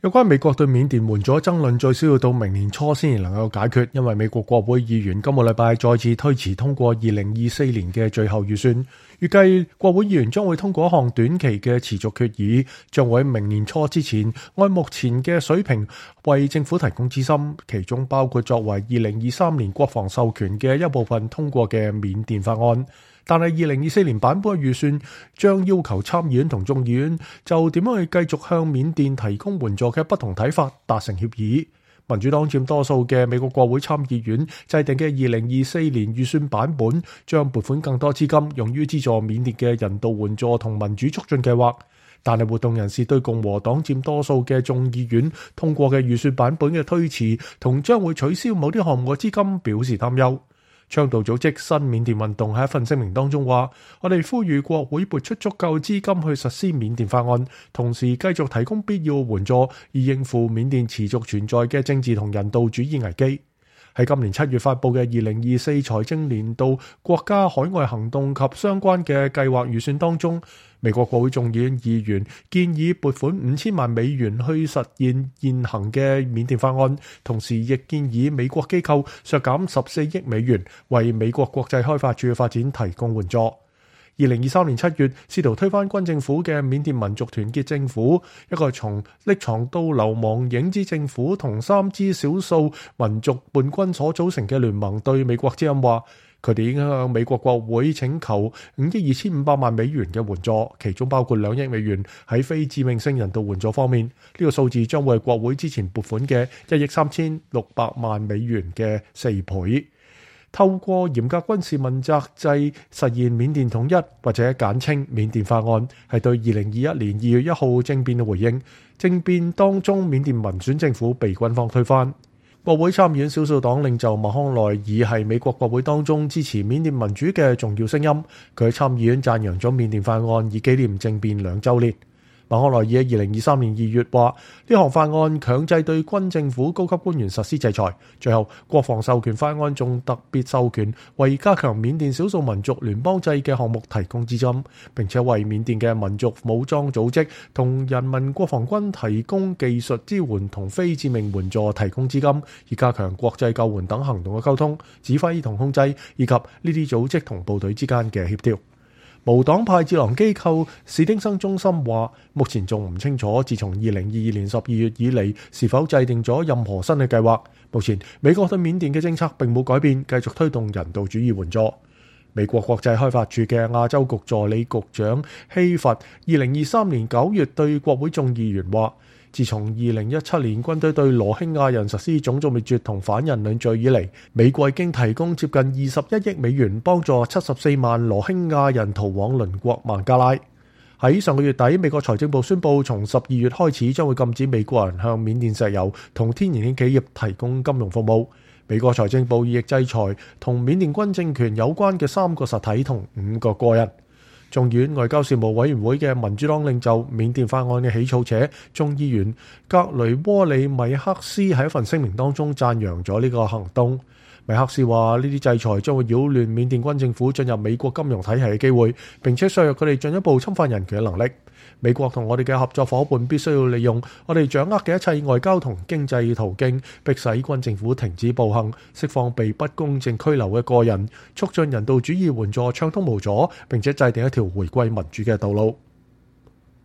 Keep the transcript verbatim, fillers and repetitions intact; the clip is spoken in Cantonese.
有關美國對緬甸援助爭論，最少要到明年初先能夠解決，因為美國國會議員今個禮拜再次推遲通過二零二四年嘅最後預算，預計國會議員將會通過一項短期嘅持續決議，將會喺明年初之前按目前嘅水平為政府提供資金，其中包括作為二零二三年國防授權嘅一部分通過嘅緬甸法案。但係二零二四年版本嘅預算將要求參議院同眾議院就點樣去繼續向緬甸提供援助嘅不同睇法達成協議。民主黨佔多數嘅美國國會參議院制定嘅二零二四年預算版本將撥款更多資金用於資助緬甸嘅人道援助同民主促進計劃，但係活動人士對共和黨佔多數嘅眾議院通過嘅預算版本嘅推遲同將會取消某啲項目嘅資金表示擔憂。倡導組織新緬甸運動喺一份聲明當中話：我哋呼籲國會撥出足夠資金去實施緬甸法案，同時繼續提供必要援助，以應付緬甸持續存在嘅政治同人道主義危機。喺今年七月發布嘅二零二四財政年度國家海外行動及相關嘅計劃預算當中，美國國會眾議院議員建議撥款五千萬美元去實現現行嘅緬甸法案，同時亦建議美國機構削減十四億美元為美國國際開發署嘅發展提供援助。二零二三年七月，試圖推翻軍政府嘅緬甸民族團結政府，一個從匿藏到流亡影子政府同三支少數民族叛軍所組成嘅聯盟，對美國之音話，佢哋已經向美國國會請求五億二千五百萬美元嘅援助，其中包括兩億美元喺非致命性人道援助方面。呢、這個數字將會係國會之前撥款嘅一億三千六百萬美元嘅四倍。透過嚴格軍事問責制實現緬甸統一，或者簡稱緬甸法案，係對二零二一年二月一號政變嘅回應。政變當中，緬甸民選政府被軍方推翻。國會參議院少數黨領袖麥康奈爾係美國國會當中支持緬甸民主嘅重要聲音。佢喺參議院讚揚咗緬甸法案，以紀念政變兩週年。麥康奈爾喺二零二三年二月話：呢項法案強制對軍政府高級官員實施制裁。最後，國防授權法案仲特別授權為加強緬甸少數民族聯邦制嘅項目提供資金，並且為緬甸嘅民族武裝組織同人民國防軍提供技術支援同非致命援助提供資金，以加強國際救援等行動嘅溝通、指揮同控制，以及呢啲組織同部隊之間嘅協調。無黨派智囊機構史丁生中心話，目前仲唔清楚自從二零二二年十二月以嚟是否制定咗任何新嘅計劃。目前美國對緬甸嘅政策並冇改變，繼續推動人道主義援助。美國國際開發署嘅亞洲局助理局長希佛二零二三年九月對國會眾議員話，自從二零一七年軍隊對羅興亞人實施種族滅絕同反人類罪以嚟，美國已經提供接近二十一億美元幫助七十四萬羅興亞人逃往鄰國孟加拉。喺上個月底，美國財政部宣布從十二月開始將會禁止美國人向緬甸石油同天然氣企業提供金融服務。美國財政部亦制裁同緬甸軍政權有關嘅三個實體同五個個人。眾議院外交事務委員會嘅民主黨領袖、緬甸法案嘅起草者眾議員格雷窩里米克斯喺一份聲明當中讚揚咗呢個行動。米克斯話：呢啲制裁將會擾亂緬甸軍政府進入美國金融體系嘅機會，並且削弱佢哋進一步侵犯人權嘅能力。美國同我哋嘅合作夥伴必須要利用我哋掌握嘅一切外交同經濟途徑，迫使軍政府停止暴行，釋放被不公正拘留嘅個人，促進人道主義援助暢通無阻，並且制定一條回歸民主嘅道路。